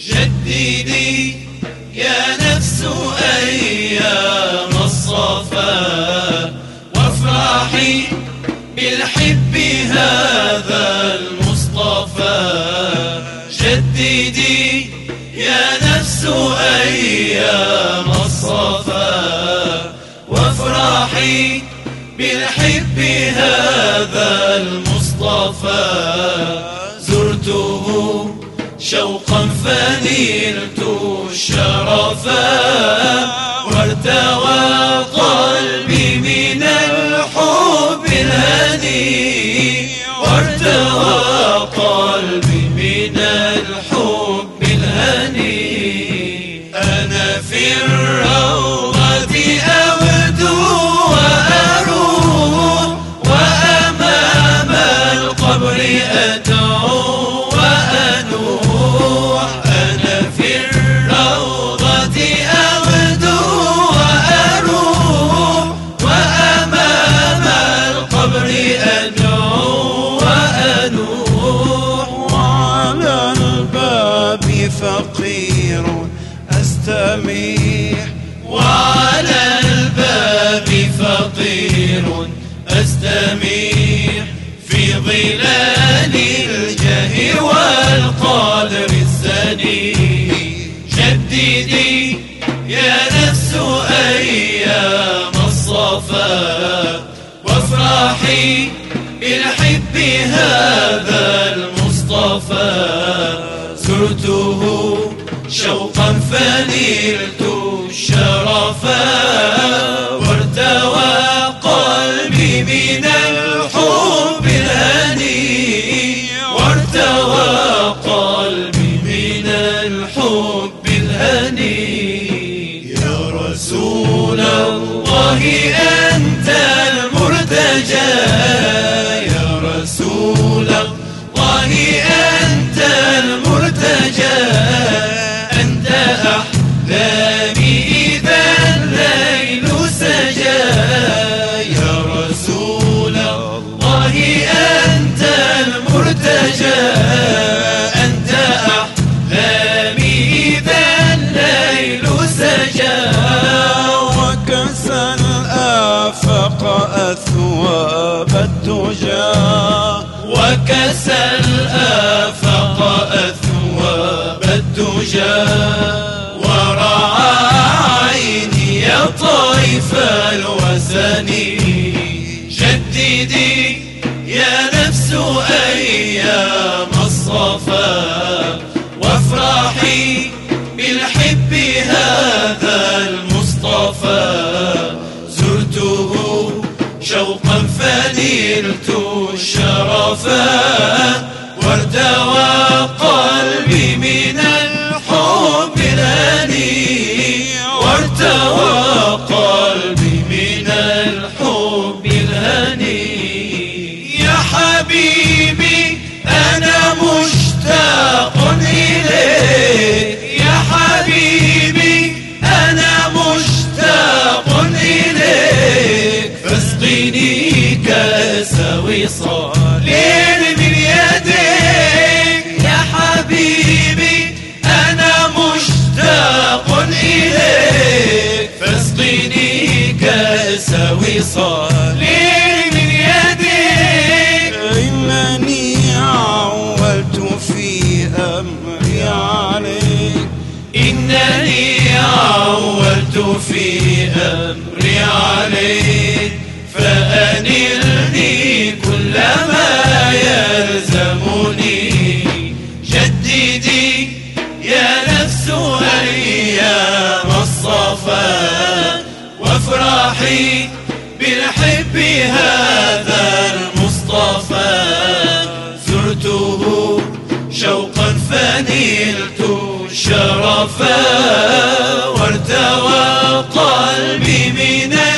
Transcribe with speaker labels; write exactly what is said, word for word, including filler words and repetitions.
Speaker 1: جددي يا نفس أيام الصفا، وافرحي بالحب هذا المصطفى. جددي يا نفس أيام الصفا، وافرحي بالحب هذا المصطفى. زرته شوقا فنلت الشرفا، وارتوى قلبي من الحب الهني، وارتوى قلبي من الحب الهني. أنا في الروضة أودو وأروح، وأمام القبر أدعو وأنوح. أنا في الروضة أودو وأروح، وأمام القبر أدعو وأنوح.
Speaker 2: وعلى الباب فقير أستميح،
Speaker 1: وعلى الباب فقير أستميح، في ظلال الجاه والقدر السنيح. جددي يا نفس أيام الصفا، وافرحي بالحب هذا المصطفى. زرته شوقا فنلت الشرفا، وارتوى قلبي من الحب الهني، وارتوى قلبي من الحب الهني. يا رسول الله أنت المرتجى، يا رسول الله أنت المرتجى. أنت أحلامي إذا الليل سجى، يا رسول الله أنت المرتجى. أنت أحلامي إذا الليل سجى.
Speaker 2: وكسى الآفاق أثواب الدجى،
Speaker 1: وكسى الآفاق أثواب الدجى. ورعى عيني طيف الوسن. جددي يا نفس أيام الصفا، وافرحي بالحب هذا المصطفى. زرته شوقا فنلت الشرفا، وارتوى قلبي من الحب الهني، وارتوى قلبي من الحب الهني. يا حبيبي أنا مشتاق إليك، يا حبيبي أنا مشتاق إليك. فاسقني كأس وصال من يديك، يا حبيبي أنا مشتاق إليك. فاسقني كأس وصال من يديك.
Speaker 2: إنني عولت في أمري عليك،
Speaker 1: إنني عولت في أمري عليك. فأنلني كل ما يلزمني. جددي يا نفس أيام الصفا، وافرحي بالحب هذا المصطفى. زرته شوقا فنلت الشرفا، وارتوى قلبي من